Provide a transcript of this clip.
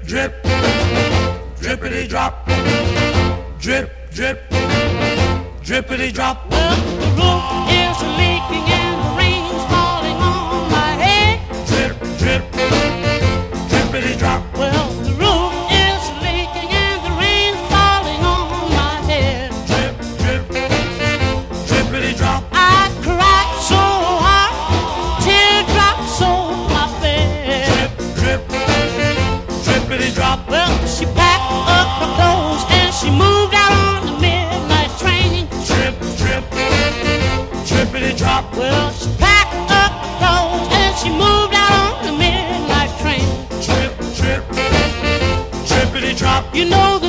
drip, drippity drop, drip, drip, drippity drop. Well, the roof is leaking and the rain's falling on my head. Drip, drip, drippity drop. Well, the roof is leaking and the rain's falling on my head. Drip, drip, drippity drop. I cried so hard, teardrops on my bed. Drip, drip, drippity drop. Well, she packed up her clothes and she moved out on the midnight train. Drip, drip, drippity drop. Well, she packed up her clothes and she moved out on the midnight train. Drip, drip, drippity drop. You know